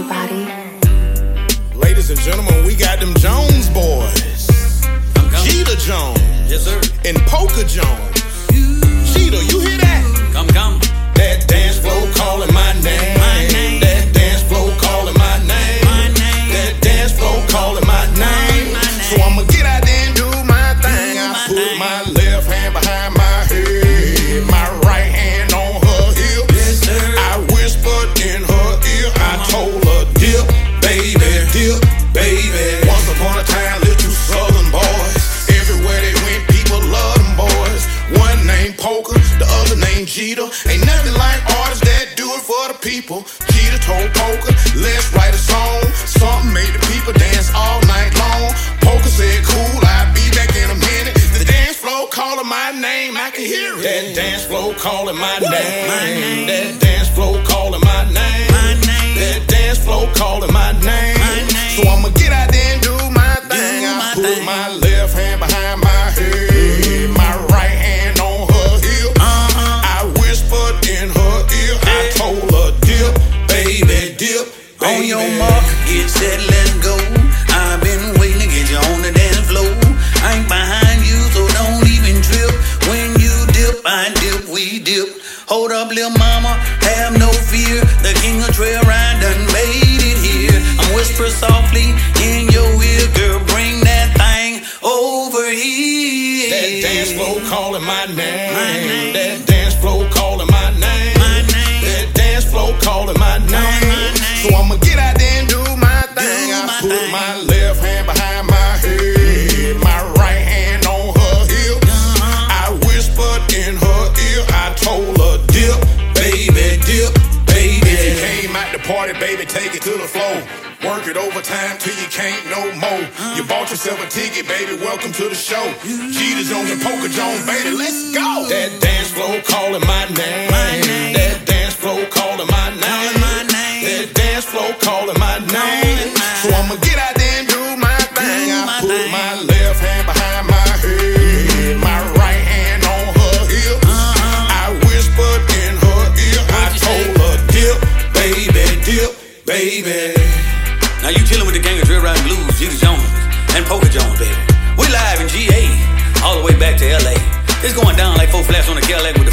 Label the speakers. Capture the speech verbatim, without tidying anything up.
Speaker 1: everybody.
Speaker 2: Ladies and gentlemen, we got them Jones boys. Jeter Jones.
Speaker 3: Yes, sir.
Speaker 2: And Poker Jones. Jeter, you hear that?
Speaker 3: Come, come.
Speaker 2: That dance floor calling my name.
Speaker 3: My name.
Speaker 2: That dance floor calling my name.
Speaker 3: My name.
Speaker 2: That dance floor calling my name.
Speaker 3: My name.
Speaker 2: So I'ma get out there and do my thing.
Speaker 3: Do
Speaker 2: I
Speaker 3: my
Speaker 2: put
Speaker 3: thing.
Speaker 2: my left hand behind my head, my right hand on her hip.
Speaker 3: Yes, sir.
Speaker 2: I whispered in her ear. I told her, dip, baby, dip, baby. Once upon a time, little two southern boys. Everywhere they went, people love them boys. One named Poker, the other named Jeter. Ain't nothing like artists that do it for the people. Jeter told Poker, let's write a song. Something made the people dance all night long. Poker said, cool, I'll be back in a minute. The dance floor calling my name, I can hear it. That dance floor calling my name.
Speaker 3: My name.
Speaker 2: That dance floor calling my name.
Speaker 3: My name.
Speaker 2: That dance floor calling my name.
Speaker 3: My name.
Speaker 2: So I'ma get out there and do my thing.
Speaker 3: Do
Speaker 2: I
Speaker 3: my
Speaker 2: put
Speaker 3: thing.
Speaker 2: my left hand behind my head, my right hand on her hip.
Speaker 3: Uh-huh.
Speaker 2: I whispered in her ear. I told her, dip, baby, dip, baby.
Speaker 3: On your mark, get set, let's go. I've been waiting to get you on the dance floor. I ain't behind you, so don't even trip. When you dip, I dip, we dip. Hold up, little mama, have no fear. The king of trail ride done made it here. I'm whisper softly in your ear, girl, bring that thing over here.
Speaker 2: That dance floor calling my name.
Speaker 3: My name.
Speaker 2: That dance floor calling my name.
Speaker 3: My name.
Speaker 2: That dance floor calling my name.
Speaker 3: my name.
Speaker 2: So I'ma get out there and do my thing.
Speaker 3: Do
Speaker 2: I
Speaker 3: my
Speaker 2: put
Speaker 3: thing.
Speaker 2: my left hand behind my head, my right hand on her hip.
Speaker 3: Uh-huh.
Speaker 2: I whispered in her ear. I told her, dip, baby, dip, baby. If you came out the party, baby, take it to the floor. Work it overtime till you can't no more. You bought yourself a ticket, baby, welcome to the show. Jeter Jones and Poker Jones, baby, let's go. That dance floor calling my name.
Speaker 3: My name.
Speaker 2: That dance floor calling my name.
Speaker 3: Calling my name.
Speaker 2: That dance floor calling my name.
Speaker 3: my
Speaker 2: So I'ma get out there and do my thing.
Speaker 3: Do
Speaker 2: I
Speaker 3: my
Speaker 2: put
Speaker 3: thing.
Speaker 2: my left hand behind my head, my right hand on her hip.
Speaker 3: Uh-huh.
Speaker 2: I whispered in her ear. I
Speaker 3: What'd you
Speaker 2: told
Speaker 3: say?
Speaker 2: her, dip, baby, dip, baby.
Speaker 3: Now you chillin' with the gang of Drill Riding Blues, Jeter Jones and Poker Jones, baby. We live in G A, all the way back to L A. It's going down like four flats on the Cadillac with the